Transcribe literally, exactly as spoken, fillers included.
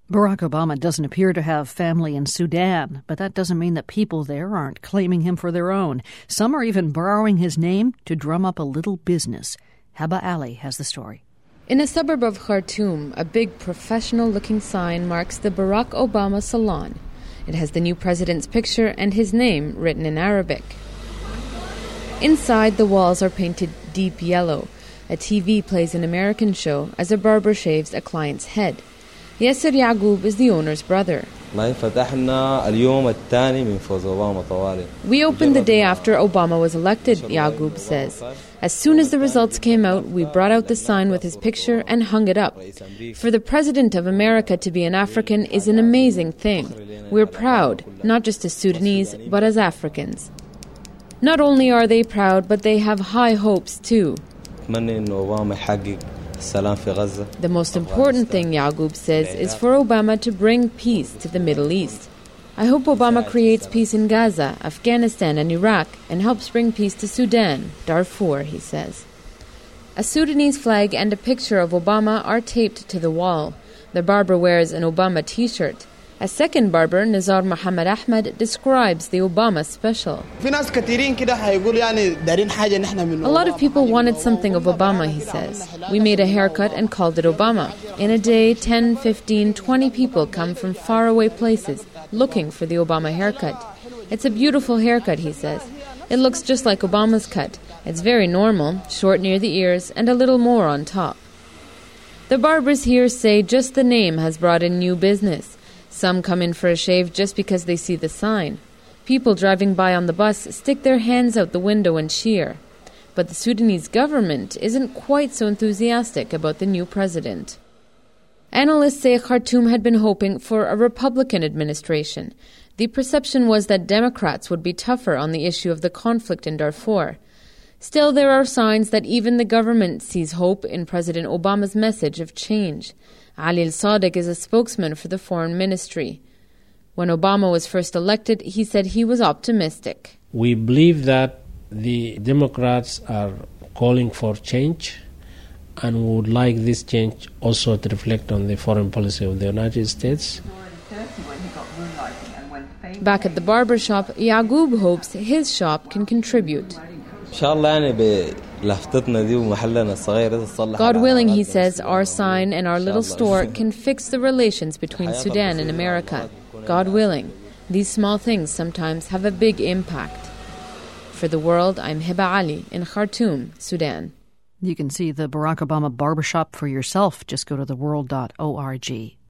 Barack Obama doesn't appear to have family in Sudan, but that doesn't mean that people there aren't claiming him for their own. Some are even borrowing his name to drum up a little business. Heba Ali has the story. In a suburb of Khartoum, a big professional-looking sign marks the Barack Obama Salon. It has the new president's picture and his name written in Arabic. Inside, the walls are painted deep yellow. A T V plays an American show as a barber shaves a client's head. Yasser Yaqub is the owner's brother. We opened the day after Obama was elected, Yaqub says. As soon as the results came out, we brought out the sign with his picture and hung it up. For the President of America to be an African is an amazing thing. We're proud, not just as Sudanese, but as Africans. Not only are they proud, but they have high hopes too. The most important thing, Yaqub says, is for Obama to bring peace to the Middle East. I hope Obama creates peace in Gaza, Afghanistan and Iraq and helps bring peace to Sudan, Darfur, he says. A Sudanese flag and a picture of Obama are taped to the wall. The barber wears an Obama t-shirt. A second barber, Nizar Muhammad Ahmed, describes the Obama special. A lot of people wanted something of Obama, he says. We made a haircut and called it Obama. In a day, ten, fifteen, twenty people come from faraway places looking for the Obama haircut. It's a beautiful haircut, he says. It looks just like Obama's cut. It's very normal, short near the ears and a little more on top. The barbers here say just the name has brought in new business. Some come in for a shave just because they see the sign. People driving by on the bus stick their hands out the window and cheer. But the Sudanese government isn't quite so enthusiastic about the new president. Analysts say Khartoum had been hoping for a Republican administration. The perception was that Democrats would be tougher on the issue of the conflict in Darfur. Still, there are signs that even the government sees hope in President Obama's message of change. Ali al-Sadiq is a spokesman for the foreign ministry. When Obama was first elected, he said he was optimistic. We believe that the Democrats are calling for change and would like this change also to reflect on the foreign policy of the United States. Back at the barber shop, Yaqub hopes his shop can contribute. God willing, he says, our sign and our little store can fix the relations between Sudan and America. God willing. These small things sometimes have a big impact. For The World, I'm Heba Ali in Khartoum, Sudan. You can see the Barack Obama barbershop for yourself. Just go to the world dot org.